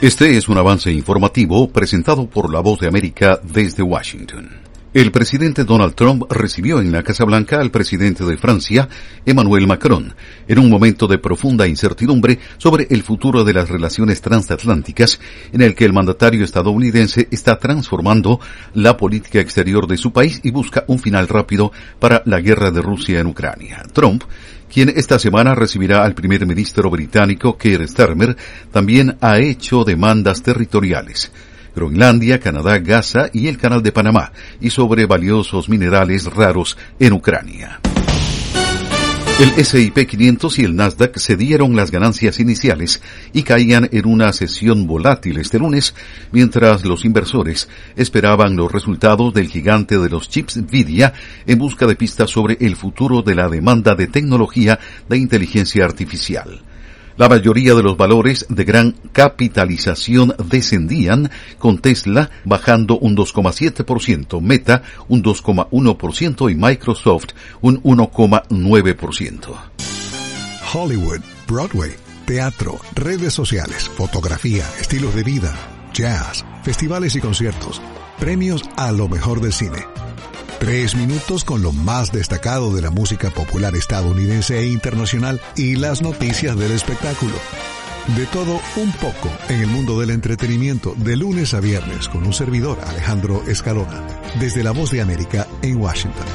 Este es un avance informativo presentado por La Voz de América desde Washington. El presidente Donald Trump recibió en la Casa Blanca al presidente de Francia, Emmanuel Macron, en un momento de profunda incertidumbre sobre el futuro de las relaciones transatlánticas, en el que el mandatario estadounidense está transformando la política exterior de su país y busca un final rápido para la guerra de Rusia en Ucrania. Trump, quien esta semana recibirá al primer ministro británico Keir Starmer, también ha hecho demandas territoriales. Groenlandia, Canadá, Gaza y el Canal de Panamá, y sobre valiosos minerales raros en Ucrania. El S&P 500 y el Nasdaq cedieron las ganancias iniciales y caían en una sesión volátil este lunes, mientras los inversores esperaban los resultados del gigante de los chips Nvidia en busca de pistas sobre el futuro de la demanda de tecnología de inteligencia artificial. La mayoría de los valores de gran capitalización descendían, con Tesla bajando un 2,7%, Meta un 2,1% y Microsoft un 1,9%. Hollywood, Broadway, teatro, redes sociales, fotografía, estilos de vida, jazz, festivales y conciertos, premios a lo mejor del cine. 3 minutos con lo más destacado de la música popular estadounidense e internacional y las noticias del espectáculo. De todo un poco en el mundo del entretenimiento, de lunes a viernes, con un servidor, Alejandro Escalona, desde La Voz de América en Washington.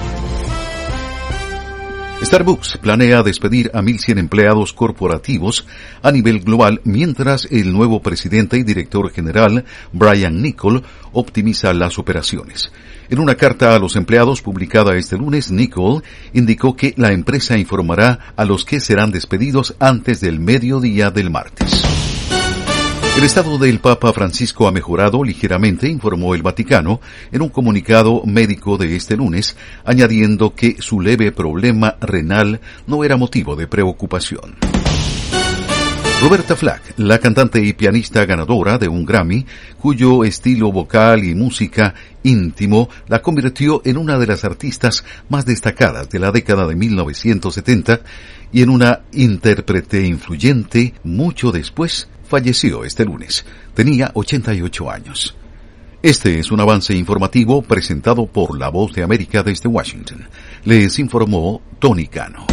Starbucks planea despedir a 1,100 empleados corporativos a nivel global, mientras el nuevo presidente y director general, Brian Niccol, optimiza las operaciones. En una carta a los empleados publicada este lunes, Niccol indicó que la empresa informará a los que serán despedidos antes del mediodía del martes. El estado del Papa Francisco ha mejorado ligeramente, informó el Vaticano en un comunicado médico de este lunes, añadiendo que su leve problema renal no era motivo de preocupación. Roberta Flack, la cantante y pianista ganadora de un Grammy, cuyo estilo vocal y música íntimo la convirtió en una de las artistas más destacadas de la década de 1970 y en una intérprete influyente, mucho después falleció este lunes. Tenía 88 años. Este es un avance informativo presentado por La Voz de América desde Washington. Les informó Tony Cano.